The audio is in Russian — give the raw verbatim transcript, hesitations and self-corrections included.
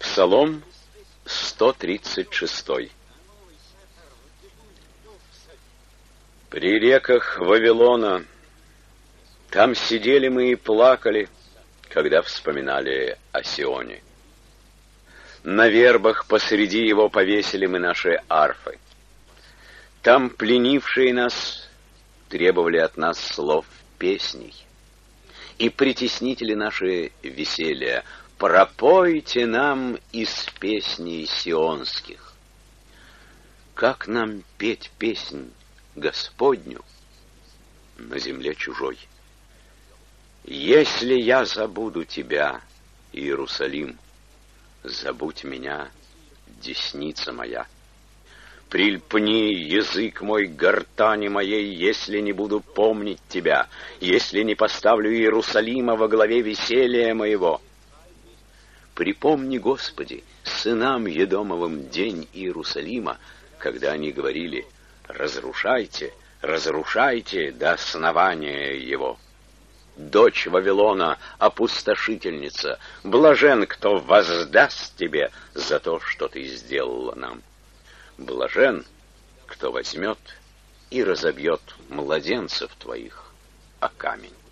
Псалом сто тридцать шесть. При реках Вавилона, там сидели мы и плакали, когда вспоминали о Сионе. На вербах посреди его повесили мы наши арфы. Там пленившие нас требовали от нас слов песней. И притеснители наши веселья: пропойте нам из песней сионских. Как нам петь песнь Господню на земле чужой? Если я забуду тебя, Иерусалим, забудь меня, десница моя. Прильпни язык мой к гортани моей, если не буду помнить тебя, если не поставлю Иерусалима во главе веселья моего. Припомни, Господи, сынам Едомовым день Иерусалима, когда они говорили: разрушайте, разрушайте до основания его. Дочь Вавилона, опустошительница, блажен, кто воздаст тебе за то, что ты сделала нам. Блажен, кто возьмет и разобьет младенцев твоих о камень.